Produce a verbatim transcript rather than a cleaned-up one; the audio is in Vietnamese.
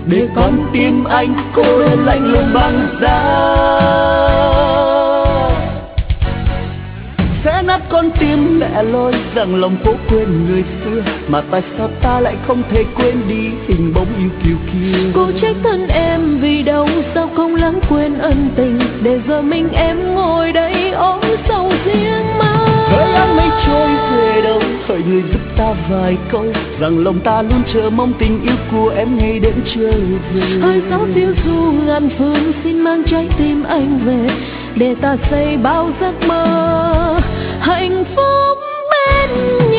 để con tim anh cô đơn lạnh lùng băng giá. Sẽ nát con tim lẻ loi rằng lòng cố quên người xưa, mà tại sao ta lại không thể quên đi hình bóng yêu kiều kia. Cô trách thân em vì đâu sao không lãng quên ân tình, để giờ mình em ngồi đây ôm sầu riêng mà. Hỡi áng mây trôi về đâu, hỡi người giúp ta vài câu, rằng lòng ta luôn chờ mong tình yêu của em ngày đêm trở về. Hơi gió phiêu du ngàn phương xin mang trái tim anh về, để ta xây bao giấc mơ hạnh phúc bên